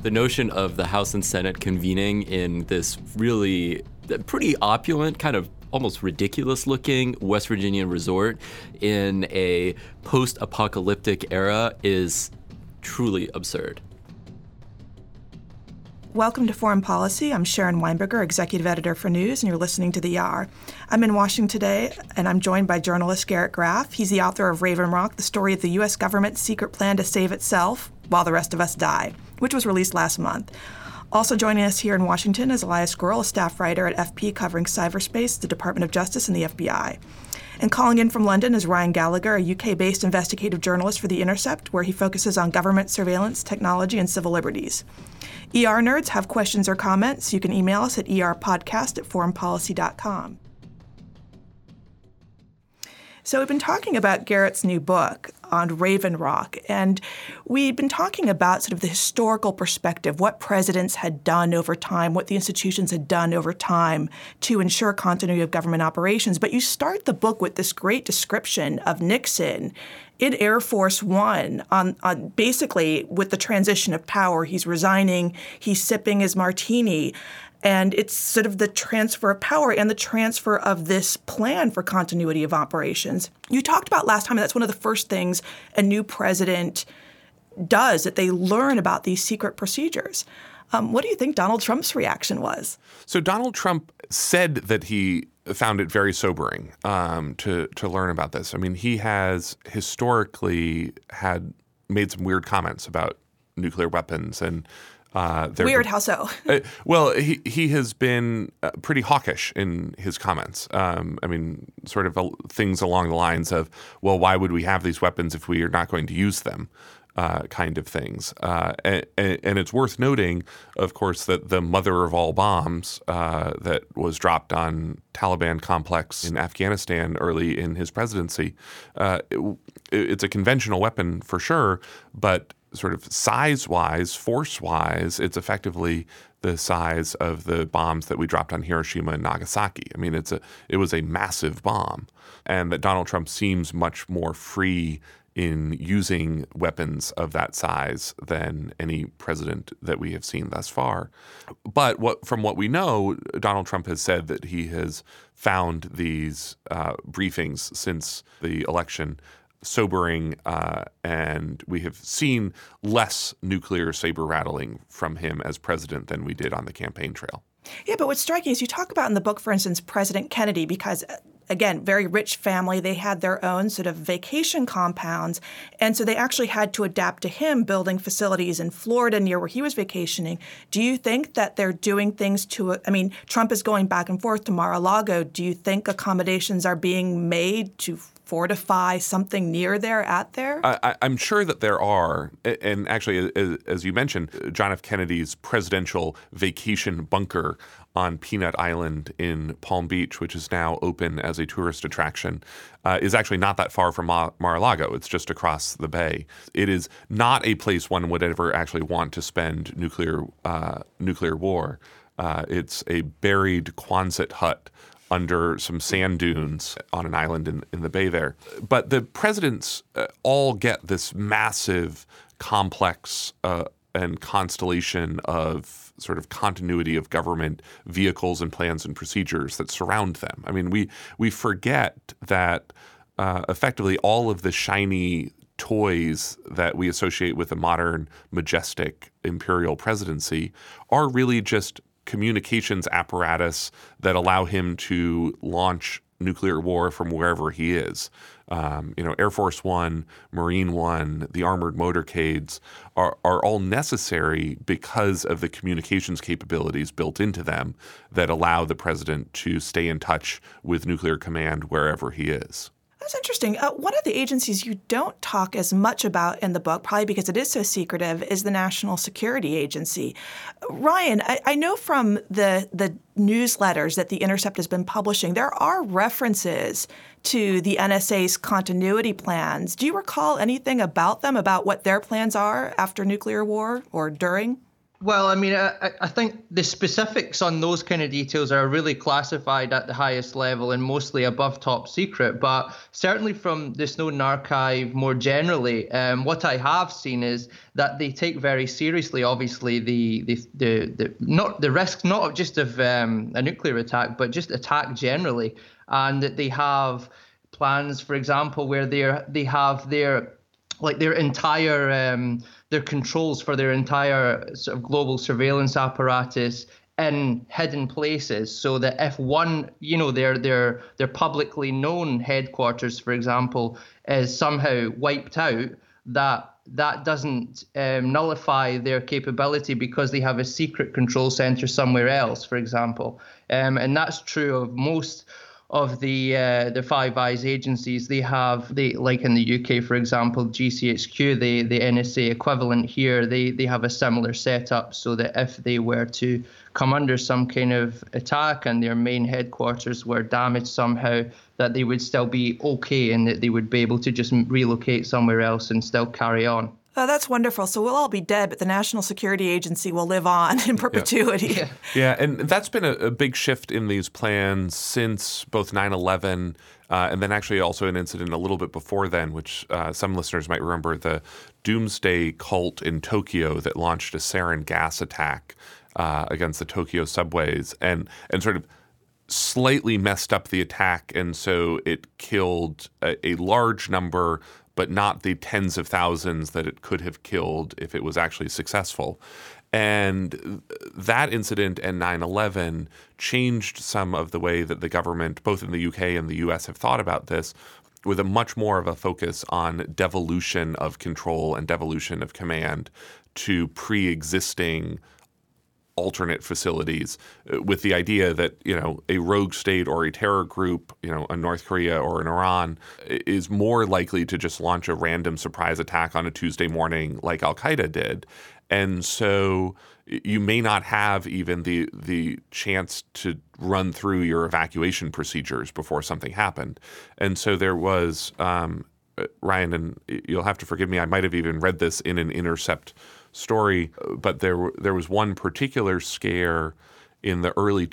The notion of the House and Senate convening in this really pretty opulent, kind of almost ridiculous-looking West Virginia resort in a post-apocalyptic era is truly absurd. Welcome to Foreign Policy. I'm Sharon Weinberger, Executive Editor for News, and you're listening to The Hour. I'm in Washington today, and I'm joined by journalist Garrett Graff. He's the author of Raven Rock, the story of the U.S. government's secret plan to save itself while the rest of us die, which was released last month. Also joining us here in Washington is Elias Squirrel, a staff writer at FP covering cyberspace, the Department of Justice, and the FBI. And calling in from London is Ryan Gallagher, a UK-based investigative journalist for The Intercept, where he focuses on government surveillance, technology, and civil liberties. ER nerds have questions or comments, you can email us at erpodcast@foreignpolicy.com. So we've been talking about Garrett's new book on Raven Rock, and we've been talking about sort of the historical perspective, what presidents had done over time, what the institutions had done over time to ensure continuity of government operations. But you start the book with this great description of Nixon in Air Force One on basically with the transition of power. He's resigning, he's sipping his martini. And it's sort of the transfer of power and the transfer of this plan for continuity of operations. You talked about last time, and that's one of the first things a new president does, that they learn about these secret procedures. What do you think Donald Trump's reaction was? So Donald Trump said that he found it very sobering to learn about this. I mean, he has historically made some weird comments about nuclear weapons and weird, how so? Well, he has been pretty hawkish in his comments. I mean, sort of things along the lines of, well, why would we have these weapons if we are not going to use them? Kind of things. And it's worth noting, of course, that the mother of all bombs that was dropped on Taliban complex in Afghanistan early in his presidency, it's a conventional weapon for sure, but sort of size-wise, force-wise, it's effectively the size of the bombs that we dropped on Hiroshima and Nagasaki. I mean, it was a massive bomb, and that Donald Trump seems much more free in using weapons of that size than any president that we have seen thus far. But from what we know, Donald Trump has said that he has found these briefings since the election sobering, and we have seen less nuclear saber rattling from him as president than we did on the campaign trail. Yeah, but what's striking is you talk about in the book, for instance, President Kennedy, because again, very rich family. They had their own sort of vacation compounds. And so they actually had to adapt to him building facilities in Florida near where he was vacationing. Do you think that they're doing things Trump is going back and forth to Mar-a-Lago. Do you think accommodations are being made to fortify something near there, at there? I'm sure that there are. And actually, as you mentioned, John F. Kennedy's presidential vacation bunker on Peanut Island in Palm Beach, which is now open as a tourist attraction, is actually not that far from Mar-a-Lago. It's just across the bay. It is not a place one would ever actually want to spend nuclear war. It's a buried Quonset hut under some sand dunes on an island in the bay there. But the presidents all get this massive complex and constellation of sort of continuity of government vehicles and plans and procedures that surround them. I mean, we forget that effectively all of the shiny toys that we associate with a modern, majestic imperial presidency are really just communications apparatus that allow him to launch nuclear war from wherever he is. Air Force One, Marine One, the armored motorcades are all necessary because of the communications capabilities built into them that allow the president to stay in touch with nuclear command wherever he is. That's interesting. One of the agencies you don't talk as much about in the book, probably because it is so secretive, is the National Security Agency. Ryan, I know from the newsletters that The Intercept has been publishing, there are references to the NSA's continuity plans. Do you recall anything about them, about what their plans are after nuclear war or during? Well, I mean, I think the specifics on those kind of details are really classified at the highest level and mostly above top secret. But certainly from the Snowden archive more generally, what I have seen is that they take very seriously, obviously, the not the risk not just of a nuclear attack, but just attack generally, and that they have plans, for example, where they have their entire their controls for their entire sort of global surveillance apparatus in hidden places, so that if one, their publicly known headquarters, for example, is somehow wiped out, that doesn't nullify their capability because they have a secret control center somewhere else, for example. And that's true of most of the Five Eyes agencies. Like in the UK, for example, GCHQ, the NSA equivalent here, they have a similar setup, so that if they were to come under some kind of attack and their main headquarters were damaged somehow, that they would still be okay and that they would be able to just relocate somewhere else and still carry on. Oh, that's wonderful. So we'll all be dead, but the National Security Agency will live on in perpetuity. Yeah, and that's been a big shift in these plans since both 9/11 and then actually also an incident a little bit before then, which some listeners might remember, the Doomsday Cult in Tokyo that launched a sarin gas attack against the Tokyo subways and sort of slightly messed up the attack. And so it killed a large number, but not the tens of thousands that it could have killed if it was actually successful. And that incident and 9/11 changed some of the way that the government, both in the UK and the US, have thought about this, with a much more of a focus on devolution of control and devolution of command to pre-existing alternate facilities, with the idea that, a rogue state or a terror group, a North Korea or an Iran, is more likely to just launch a random surprise attack on a Tuesday morning like Al-Qaeda did. And so you may not have even the chance to run through your evacuation procedures before something happened. And so there was, Ryan, and you'll have to forgive me, I might have even read this in an Intercept story, but there was one particular scare in the early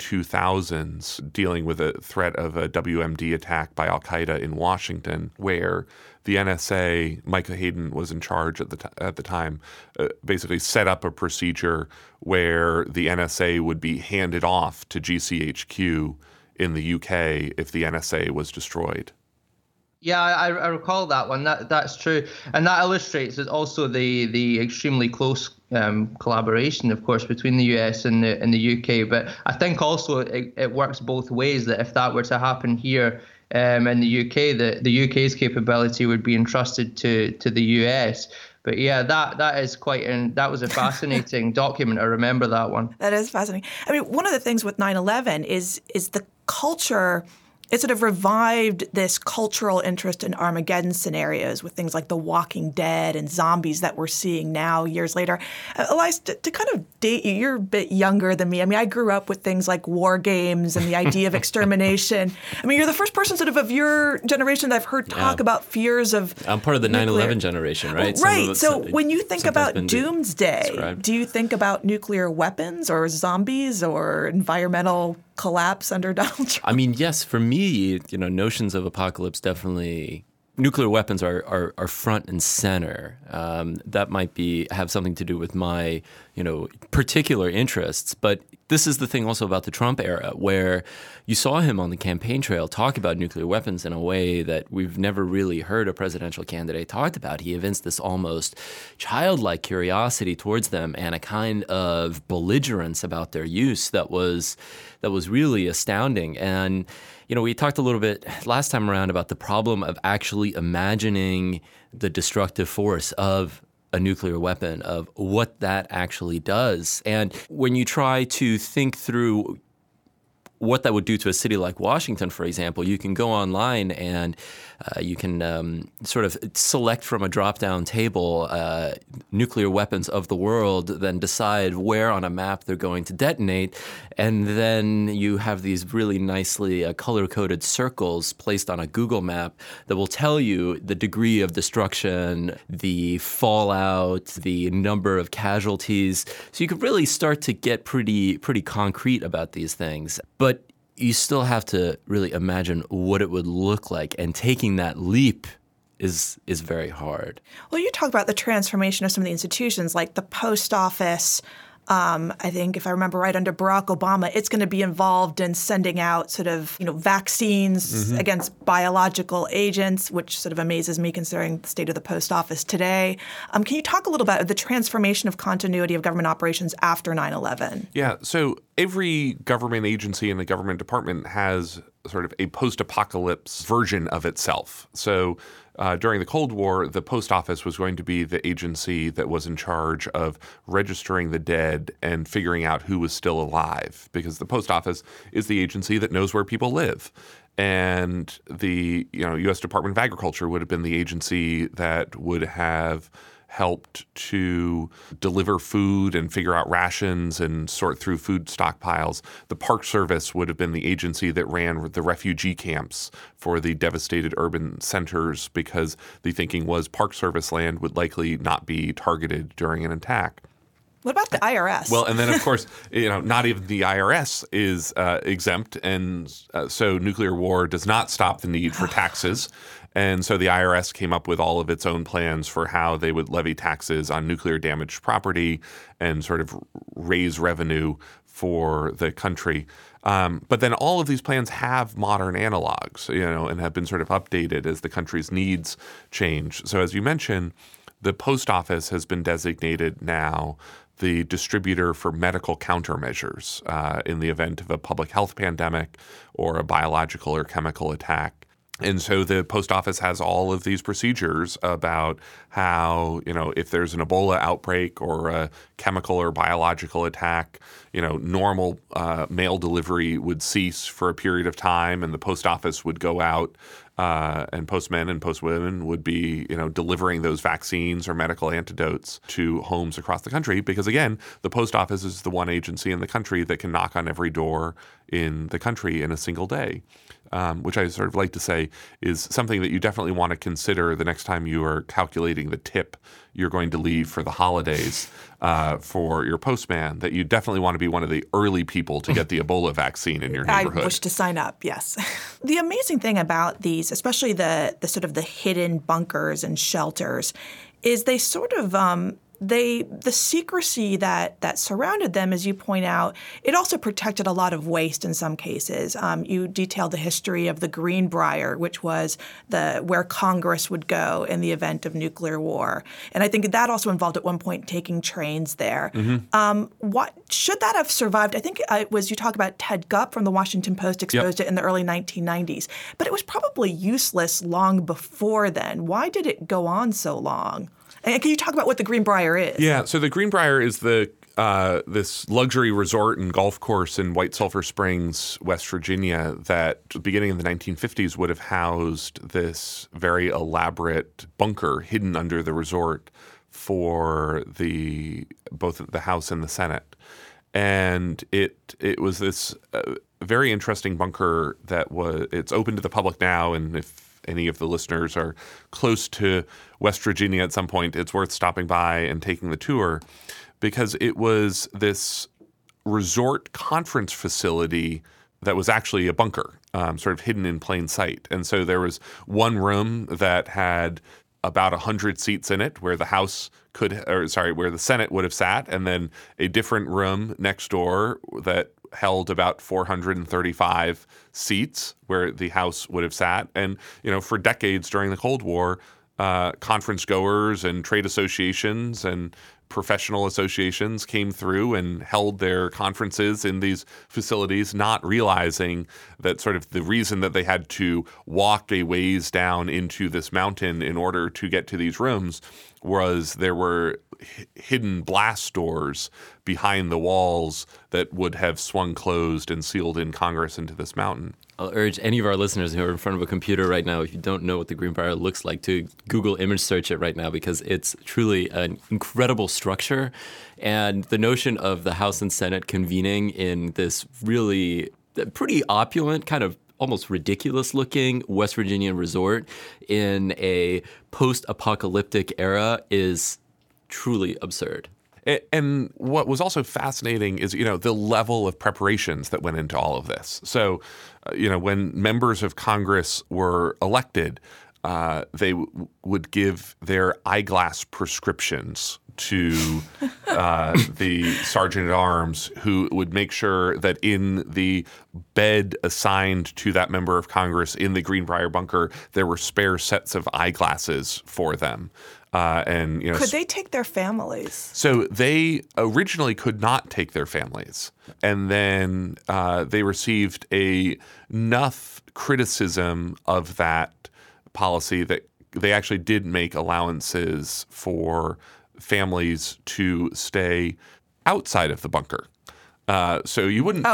2000s dealing with a threat of a WMD attack by Al-Qaeda in Washington, where the NSA, Micah Hayden was in charge at the time, basically set up a procedure where the NSA would be handed off to GCHQ in the UK if the NSA was destroyed. Yeah, I recall that one. That's true, and that illustrates also the extremely close collaboration, of course, between the US and the UK. But I think also it works both ways. That if that were to happen here in the UK, the UK's capability would be entrusted to the US. But yeah, that is that was a fascinating document. I remember that one. That is fascinating. I mean, one of the things with 9/11 is the culture. It sort of revived this cultural interest in Armageddon scenarios with things like The Walking Dead and zombies that we're seeing now years later. Elias, to kind of date you, you're a bit younger than me. I mean, I grew up with things like war games and the idea of extermination. I mean, you're the first person sort of your generation that I've heard talk about fears of I'm part of the 9/11 generation, right? Right. So when you think about doomsday, do you think about nuclear weapons or zombies or environmental collapse under Donald Trump? I mean, yes, for me, notions of apocalypse definitely, nuclear weapons are front and center. That might have something to do with my, particular interests. But this is the thing also about the Trump era, where you saw him on the campaign trail talk about nuclear weapons in a way that we've never really heard a presidential candidate talked about. He evinced this almost childlike curiosity towards them and a kind of belligerence about their use that was really astounding. And we talked a little bit last time around about the problem of actually imagining the destructive force of a nuclear weapon, of what that actually does. And when you try to think through what that would do to a city like Washington, for example, you can go online and you can sort of select from a drop-down table nuclear weapons of the world, then decide where on a map they're going to detonate, and then you have these really nicely color-coded circles placed on a Google map that will tell you the degree of destruction, the fallout, the number of casualties. So you could really start to get pretty concrete about these things. But you still have to really imagine what it would look like, and taking that leap is very hard. Well, you talk about the transformation of some of the institutions, like the post office. I think, if I remember right, under Barack Obama, it's going to be involved in sending out sort of, vaccines against biological agents, which sort of amazes me considering the state of the post office today. Can you talk a little about the transformation of continuity of government operations after 9/11? Yeah. So every government agency and the government department has sort of a post-apocalypse version of itself. So during the Cold War, the post office was going to be the agency that was in charge of registering the dead and figuring out who was still alive, because the post office is the agency that knows where people live. And the U.S. Department of Agriculture would have been the agency that would have helped to deliver food and figure out rations and sort through food stockpiles. The Park Service would have been the agency that ran the refugee camps for the devastated urban centers, because the thinking was Park Service land would likely not be targeted during an attack. What about the IRS? Well, and then, of course, not even the IRS is exempt. And so nuclear war does not stop the need for taxes. And so the IRS came up with all of its own plans for how they would levy taxes on nuclear damaged property and sort of raise revenue for the country. But then all of these plans have modern analogs, and have been sort of updated as the country's needs change. So as you mentioned, the post office has been designated now the distributor for medical countermeasures in the event of a public health pandemic or a biological or chemical attack. And so the post office has all of these procedures about how, if there's an Ebola outbreak or a chemical or biological attack, normal mail delivery would cease for a period of time, and the post office would go out and postmen and postwomen would be, delivering those vaccines or medical antidotes to homes across the country. Because again, the post office is the one agency in the country that can knock on every door in the country in a single day. Which I sort of like to say is something that you definitely want to consider the next time you are calculating the tip you're going to leave for the holidays for your postman, that you definitely want to be one of the early people to get the Ebola vaccine in your neighborhood. I wish to sign up, yes. The amazing thing about these, especially the sort of the hidden bunkers and shelters, is they sort of the secrecy that surrounded them, as you point out, it also protected a lot of waste in some cases. You detailed the history of the Greenbrier, which was where Congress would go in the event of nuclear war. And I think that also involved at one point taking trains there. What should that have survived? I think it was, you talk about Ted Gupp from the Washington Post exposed it in the early 1990s. But it was probably useless long before then. Why did it go on so long? And can you talk about what the Greenbrier is? Yeah, so the Greenbrier is this luxury resort and golf course in White Sulphur Springs, West Virginia, that beginning in the 1950s would have housed this very elaborate bunker hidden under the resort for both the House and the Senate. And it was this very interesting bunker it's open to the public now, and if any of the listeners are close to West Virginia at some point, it's worth stopping by and taking the tour, because it was this resort conference facility that was actually a bunker, sort of hidden in plain sight. And so there was one room that had about 100 seats in it where the where the Senate would have sat, and then a different room next door that held about 435 seats where the House would have sat. And, for decades during the Cold War, conference goers and trade associations and professional associations came through and held their conferences in these facilities, not realizing that sort of the reason that they had to walk a ways down into this mountain in order to get to these rooms was there were hidden blast doors behind the walls that would have swung closed and sealed in Congress into this mountain. I'll urge any of our listeners who are in front of a computer right now, if you don't know what the Greenbrier looks like, to Google image search it right now, because it's truly an incredible structure. And the notion of the House and Senate convening in this really pretty opulent, kind of almost ridiculous-looking West Virginia resort in a post-apocalyptic era is truly absurd. And what was also fascinating is, the level of preparations that went into all of this. So, when members of Congress were elected, they would give their eyeglass prescriptions to the sergeant at arms, who would make sure that in the bed assigned to that member of Congress in the Greenbrier bunker, there were spare sets of eyeglasses for them. Could they take their families? So they originally could not take their families. And then they received enough criticism of that policy that they actually did make allowances for families to stay outside of the bunker. So you wouldn't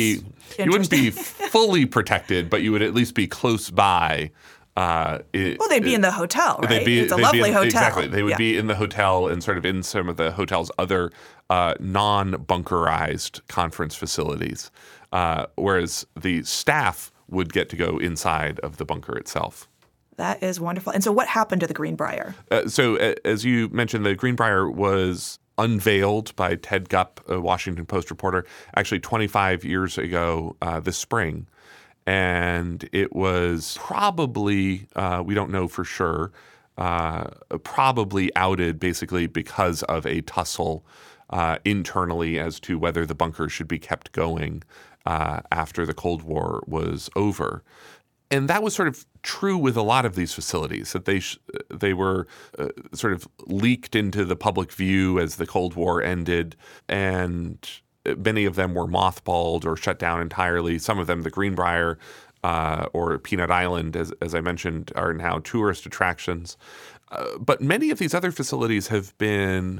be fully protected, but you would at least be close by. They'd be in the hotel, right? It's a lovely hotel. Exactly. They would be in the hotel and sort of in some of the hotel's other non-bunkerized conference facilities, whereas the staff would get to go inside of the bunker itself. That is wonderful. And so what happened to the Greenbrier? As you mentioned, the Greenbrier was unveiled by Ted Gupp, a Washington Post reporter, actually 25 years ago this spring. And it was probably, we don't know for sure, probably outed basically because of a tussle internally as to whether the bunker should be kept going after the Cold War was over. And that was sort of true with a lot of these facilities, that they were sort of leaked into the public view as the Cold War ended, and many of them were mothballed or shut down entirely. Some of them, the Greenbrier or Peanut Island, as I mentioned, are now tourist attractions. But many of these other facilities have been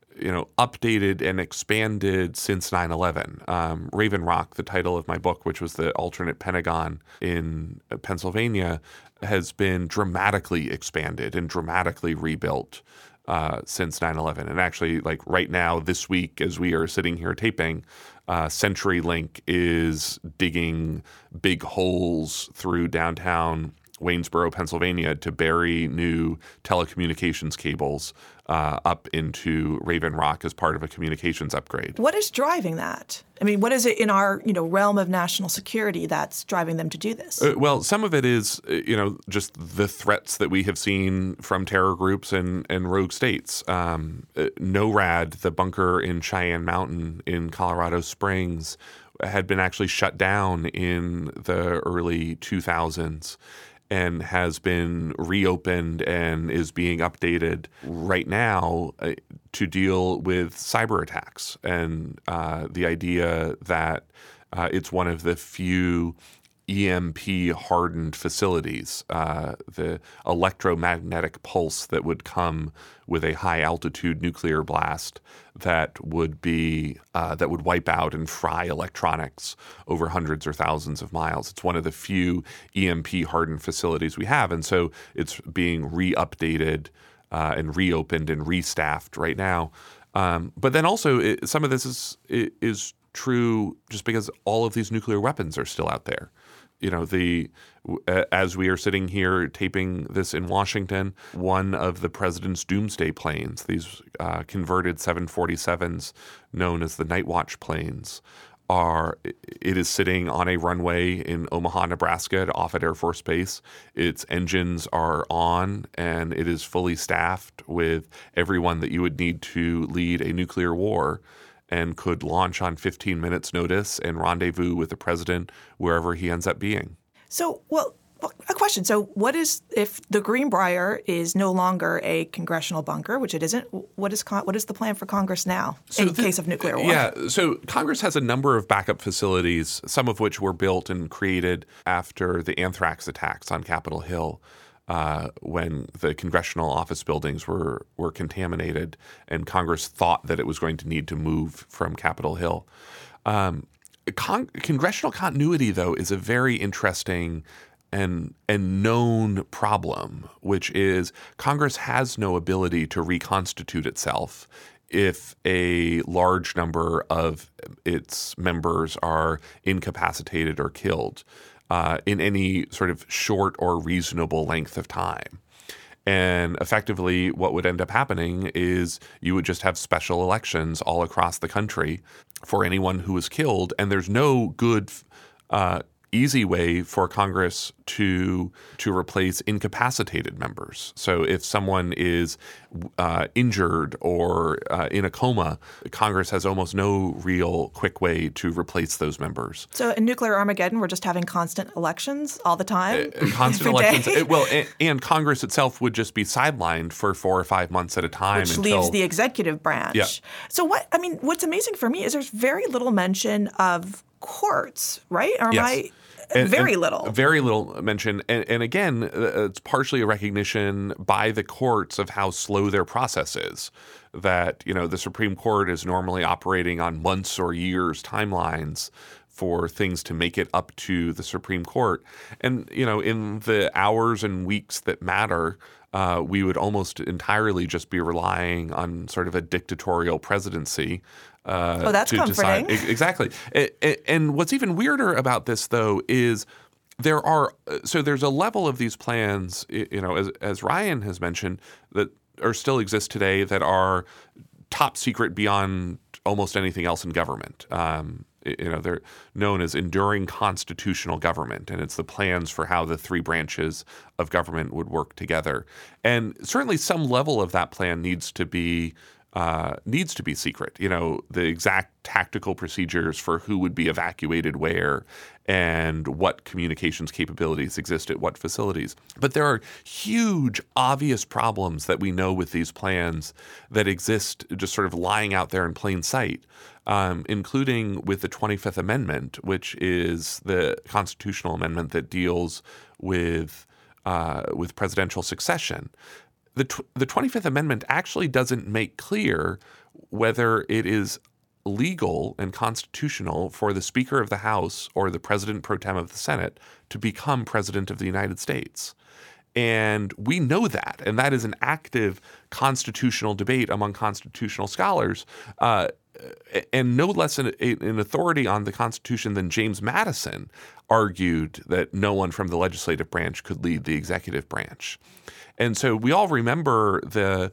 updated and expanded since 9/11. Raven Rock, the title of my book, which was the alternate Pentagon in Pennsylvania, has been dramatically expanded and dramatically rebuilt since 9/11. And actually, like right now, this week, as we are sitting here taping, CenturyLink is digging big holes through downtown Waynesboro, Pennsylvania, to bury new telecommunications cables up into Raven Rock as part of a communications upgrade. What is driving that? I mean, what is it in our realm of national security that's driving them to do this? Well, some of it is just the threats that we have seen from terror groups and rogue states. NORAD, the bunker in Cheyenne Mountain in Colorado Springs, had been actually shut down in the early 2000s. And has been reopened and is being updated right now to deal with cyber attacks. And the idea that it's one of the few EMP-hardened facilities, the electromagnetic pulse that would come with a high-altitude nuclear blast that would wipe out and fry electronics over hundreds or thousands of miles. It's one of the few EMP-hardened facilities we have, and so it's being re-updated and reopened and restaffed right now. But then also, some of this is true just because all of these nuclear weapons are still out there. As we are sitting here taping this in Washington, one of the president's doomsday planes, these converted 747s known as the Night Watch planes, it is sitting on a runway in Omaha, Nebraska at Offutt Air Force Base. Its engines are on, and it is fully staffed with everyone that you would need to lead a nuclear war, and could launch on 15 minutes notice and rendezvous with the president wherever he ends up being. So, well, A question. So what is, if the Greenbrier is no longer a congressional bunker, which it isn't, what is the plan for Congress now in case of nuclear war? Yeah, so Congress has a number of backup facilities, some of which were built and created after the anthrax attacks on Capitol Hill. When the congressional office buildings were contaminated and Congress thought that it was going to need to move from Capitol Hill. Congressional continuity, though, is a very interesting and known problem, which is Congress has no ability to reconstitute itself if a large number of its members are incapacitated or killed in any sort of short or reasonable length of time. And effectively, what would end up happening is you would just have special elections all across the country for anyone who was killed, and there's no good easy way for Congress to replace incapacitated members. So if someone is injured or in a coma, Congress has almost no real quick way to replace those members. So in nuclear Armageddon, we're just having constant elections all the time? Constant elections. And Congress itself would just be sidelined for 4 or 5 months at a time. Which leaves the executive branch. Yeah. So what's amazing for me is there's very little mention of courts, right? Yes. Very little. Very little mention. And again, it's partially a recognition by the courts of how slow their process is. That, the Supreme Court is normally operating on months or years timelines for things to make it up to the Supreme Court. And, in the hours and weeks that matter, we would almost entirely just be relying on sort of a dictatorial presidency. That's comforting. Exactly. And what's even weirder about this, though, is there's a level of these plans, as Ryan has mentioned, that still exist today that are top secret beyond almost anything else in government. They're known as enduring constitutional government, and it's the plans for how the 3 branches of government would work together. And certainly some level of that plan needs to be secret. The exact tactical procedures for who would be evacuated where and what communications capabilities exist at what facilities. But there are huge, obvious problems that we know with these plans that exist just sort of lying out there in plain sight, including with the 25th Amendment, which is the constitutional amendment that deals with presidential succession. The 25th Amendment actually doesn't make clear whether it is legal and constitutional for the Speaker of the House or the President pro tem of the Senate to become President of the United States. And we know that, and that is an active constitutional debate among constitutional scholars. And no less an authority on the Constitution than James Madison argued that no one from the legislative branch could lead the executive branch. And so we all remember the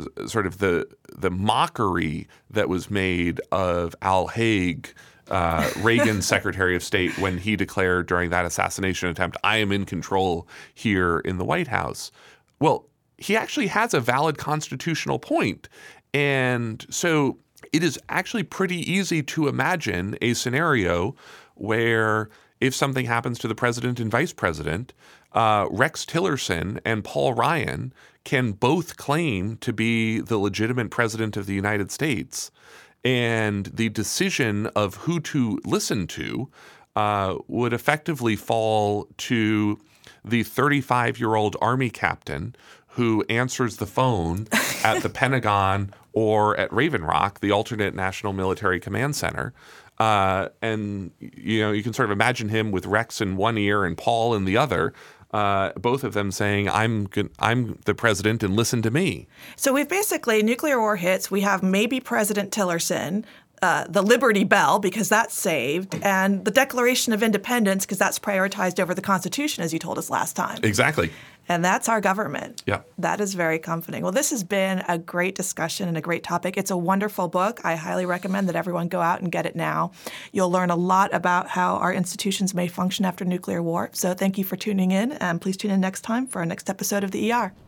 mockery that was made of Al Haig, Reagan's Secretary of State, when he declared during that assassination attempt, "I am in control here in the White House." Well, he actually has a valid constitutional point. And so it is actually pretty easy to imagine a scenario where if something happens to the president and vice president, Rex Tillerson and Paul Ryan can both claim to be the legitimate president of the United States. And the decision of who to listen to would effectively fall to the 35-year-old Army captain who answers the phone at the Pentagon or at Raven Rock, the alternate National Military Command Center. And you can sort of imagine him with Rex in one ear and Paul in the other, both of them saying, I'm the president and listen to me. So we've basically, nuclear war hits, we have maybe President Tillerson, the Liberty Bell, because that's saved, and the Declaration of Independence, because that's prioritized over the Constitution, as you told us last time. Exactly. And that's our government. Yeah. That is very comforting. Well, this has been a great discussion and a great topic. It's a wonderful book. I highly recommend that everyone go out and get it now. You'll learn a lot about how our institutions may function after nuclear war. So thank you for tuning in, and please tune in next time for our next episode of the ER.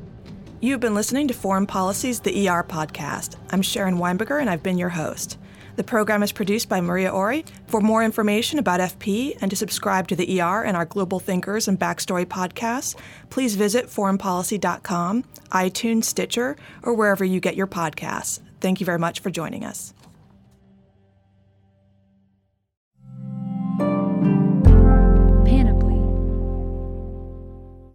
You've been listening to Foreign Policy's The ER Podcast. I'm Sharon Weinberger, and I've been your host. The program is produced by Maria Ori. For more information about FP and to subscribe to the ER and our Global Thinkers and Backstory podcasts, please visit foreignpolicy.com, iTunes, Stitcher, or wherever you get your podcasts. Thank you very much for joining us.